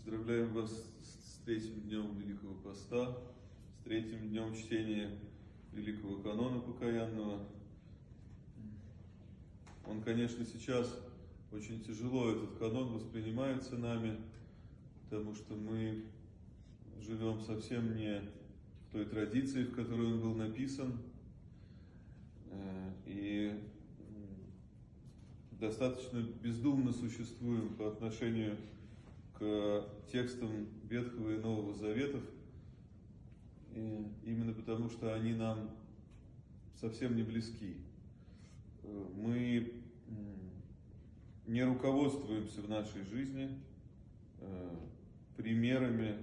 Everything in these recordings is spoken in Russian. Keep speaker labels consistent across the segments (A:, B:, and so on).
A: Поздравляем вас с третьим днем Великого Поста, с третьим днем чтения Великого Канона Покаянного. Он, конечно, сейчас очень тяжело, этот канон воспринимается нами, потому что мы живем совсем не в той традиции, в которой он был написан, и достаточно бездумно существуем по отношению к текстам Ветхого и Нового Заветов, и именно потому, что они нам совсем не близки. Мы не руководствуемся в нашей жизни примерами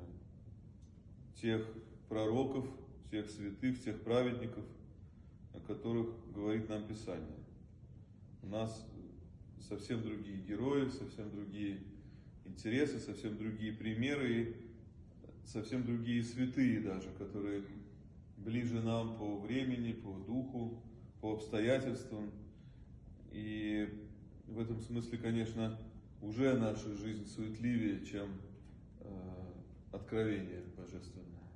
A: тех пророков, тех святых, тех праведников, о которых говорит нам Писание. У нас совсем другие герои, совсем другие интересы, совсем другие примеры и совсем другие святые даже, которые ближе нам по времени, по духу, по обстоятельствам. И в этом смысле, конечно, уже наша жизнь суетливее, чем откровение божественное.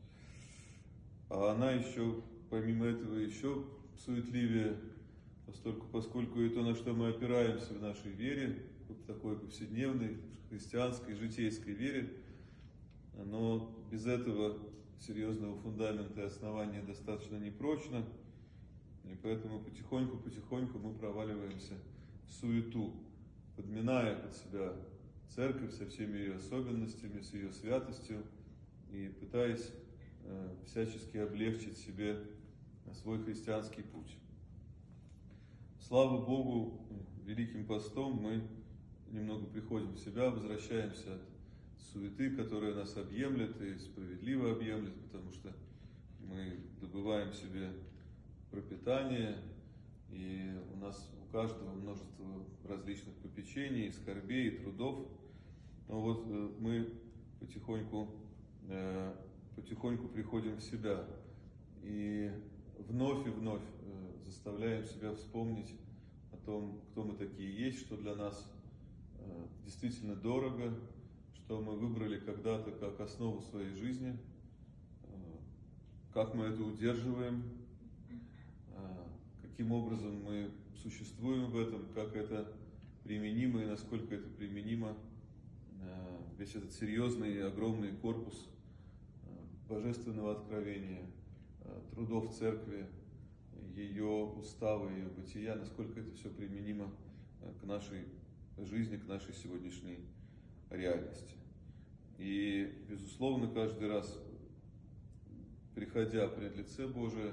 A: А она еще, помимо этого, еще суетливее, поскольку и то, на что мы опираемся в нашей вере, в такой повседневной христианской, житейской вере, но без этого серьезного фундамента и основания достаточно непрочно, и поэтому потихоньку мы проваливаемся в суету, подминая под себя церковь со всеми ее особенностями, с ее святостью, и пытаясь всячески облегчить себе свой христианский путь. Слава Богу, Великим Постом мы немного приходим в себя, возвращаемся от суеты, которая нас объемлет и справедливо объемлет, потому что мы добываем себе пропитание, и у нас у каждого множество различных попечений, скорбей и трудов. Но вот мы потихоньку приходим в себя и вновь заставляем себя вспомнить о том, кто мы такие есть, что для нас действительно дорого, что мы выбрали когда-то как основу своей жизни, как мы это удерживаем, каким образом мы существуем в этом, как это применимо и насколько это применимо, весь этот серьезный и огромный корпус божественного откровения, трудов церкви, ее уставы, ее бытия, насколько это все применимо к нашей жизни, к нашей сегодняшней реальности. И, безусловно, каждый раз, приходя пред лице Божие,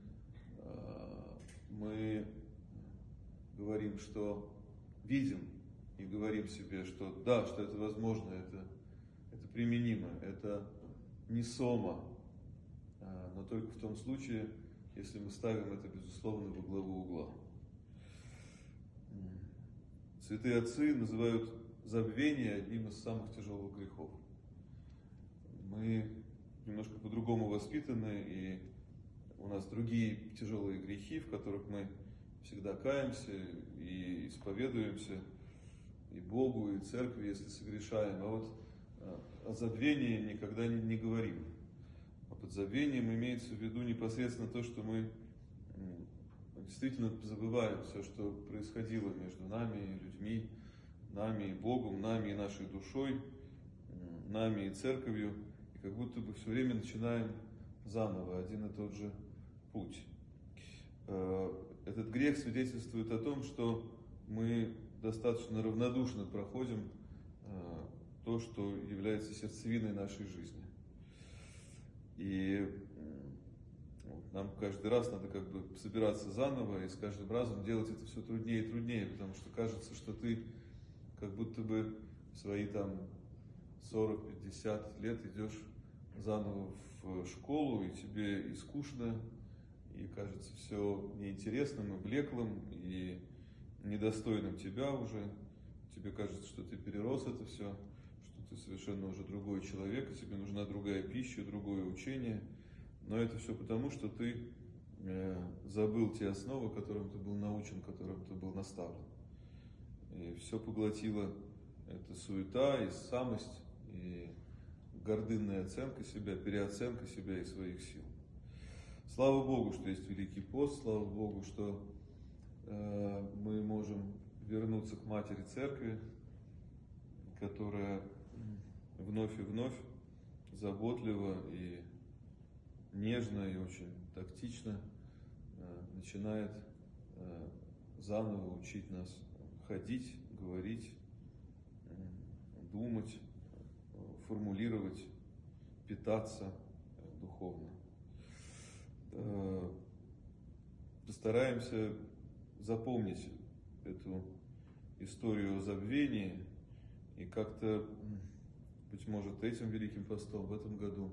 A: мы говорим, что видим, и говорим себе, что да, что это возможно, это применимо, это не сома, но только в том случае, если мы ставим это, безусловно, во главу угла. Святые отцы называют забвение одним из самых тяжелых грехов. Мы немножко по-другому воспитаны, и у нас другие тяжелые грехи, в которых мы всегда каемся и исповедуемся и Богу, и Церкви, если согрешаем. А вот о забвении никогда не говорим. А под забвением имеется в виду непосредственно то, что мы действительно забываем все, что происходило между нами и людьми, нами и Богом, нами и нашей душой, нами и Церковью, и как будто бы все время начинаем заново один и тот же путь. Этот грех свидетельствует о том, что мы достаточно равнодушно проходим то, что является сердцевиной нашей жизни. И нам каждый раз надо как бы собираться заново, и с каждым разом делать это все труднее и труднее, потому что кажется, что ты как будто бы в свои там 40-50 лет идешь заново в школу, и тебе и скучно, и кажется все неинтересным, и блеклым, и недостойным тебя уже. Тебе кажется, что ты перерос это все, что ты совершенно уже другой человек, и тебе нужна другая пища, другое учение. Но это все потому, что ты забыл те основы, которым ты был научен, которым ты был наставлен. И все поглотила эта суета и самость, и гордынная оценка себя, переоценка себя и своих сил. Слава Богу, что есть Великий пост, слава Богу, что мы можем вернуться к Матери Церкви, которая вновь и вновь заботливо и нежно и очень тактично начинает заново учить нас ходить, говорить, думать, формулировать, питаться духовно. Постараемся запомнить эту историю о забвении и как-то, быть может, этим Великим постом в этом году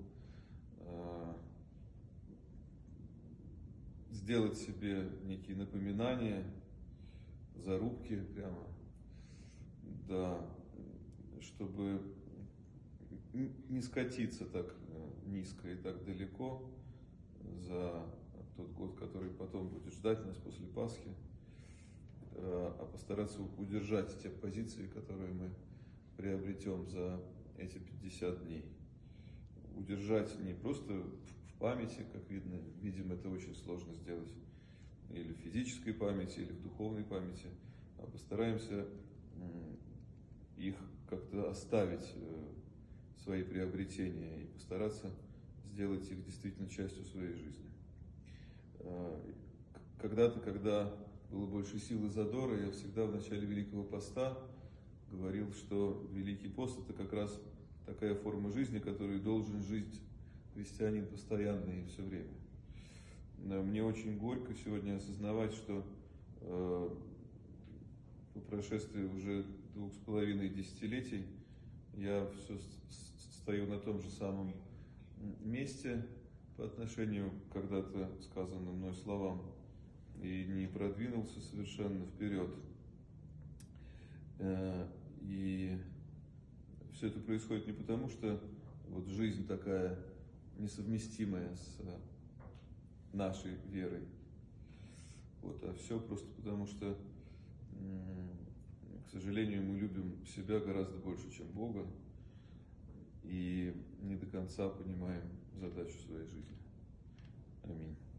A: сделать себе некие напоминания, зарубки прямо, да, чтобы не скатиться так низко и так далеко за тот год, который потом будет ждать нас после Пасхи, а постараться удержать те позиции, которые мы приобретем за эти 50 дней. Удержать не просто в памяти, как видим, это очень сложно сделать, или в физической памяти, или в духовной памяти, а постараемся их как-то оставить, свои приобретения, и постараться сделать их действительно частью своей жизни. Когда-то, когда было больше сил и задора, я всегда в начале Великого Поста говорил, что Великий пост – это как раз такая форма жизни, которую должен жить христианин постоянно и все время. Мне очень горько сегодня осознавать, что по прошествии уже 2,5 десятилетий я все стою на том же самом месте по отношению к когда-то сказанным мной словам и не продвинулся совершенно вперед. И все это происходит не потому, что вот жизнь такая несовместимая с нашей верой, вот, а все просто потому, что, к сожалению, мы любим себя гораздо больше, чем Бога, и не до конца понимаем задачу своей жизни. Аминь.